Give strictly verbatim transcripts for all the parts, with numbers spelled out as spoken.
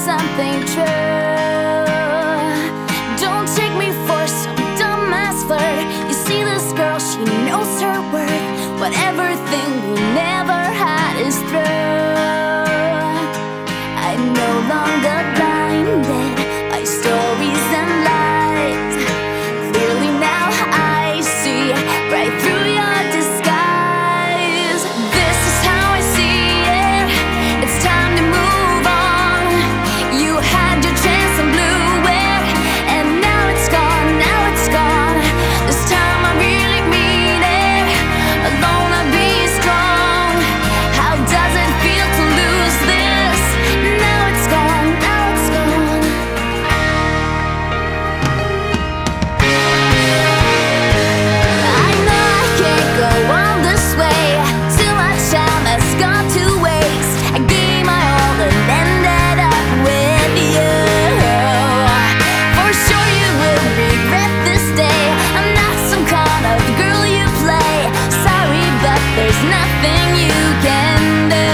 something true. Don't take me for some dumbass flirt. You see this girl, she knows her worth. What everything we never had is through. I'm no longer blinded by stories and lies. Clearly now I see right through your disguise. This is how I see it. It's time to move on. You had your chance and blew it, and now it's gone, now it's gone. This time I really mean it. Alone I'll be strong. How does it feel to lose this? Now it's gone, now it's gone. I know I can't go on this way. Too much time has gone to waste. I gave my all and ended up with you. For sure you will regret this day. I'm not some kind of girl you play. Sorry, but there's nothing you can do.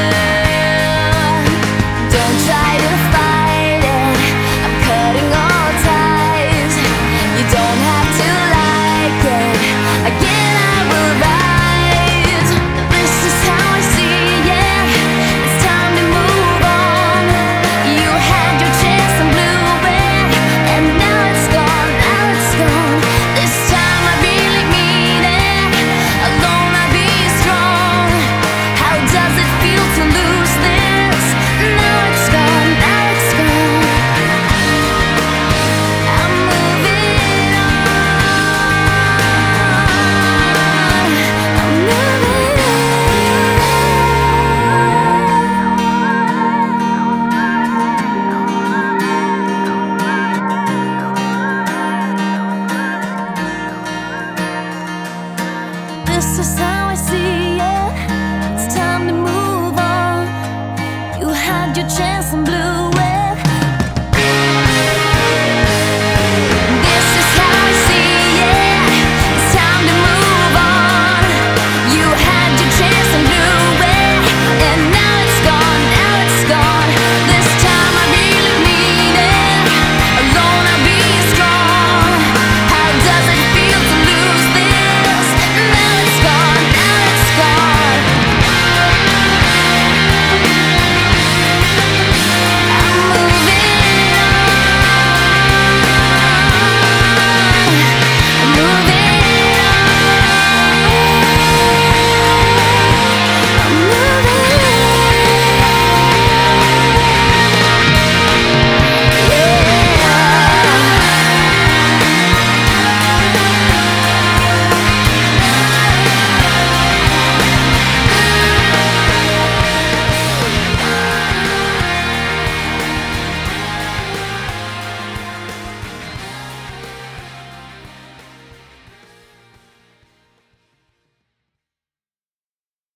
Don't try to fight it. I'm cutting all ties. You don't have to like it. Again I will rise. This is how I see it. It's time to move on. You had your chance and blew it, and now it's gone, now it's gone. This time I really mean it. Alone I'll be strong. How does it feel to lose this? Now it's gone, now it's gone. I'm moving on. I'm moving on. This is how I see it. It's time to move on. You had your chance and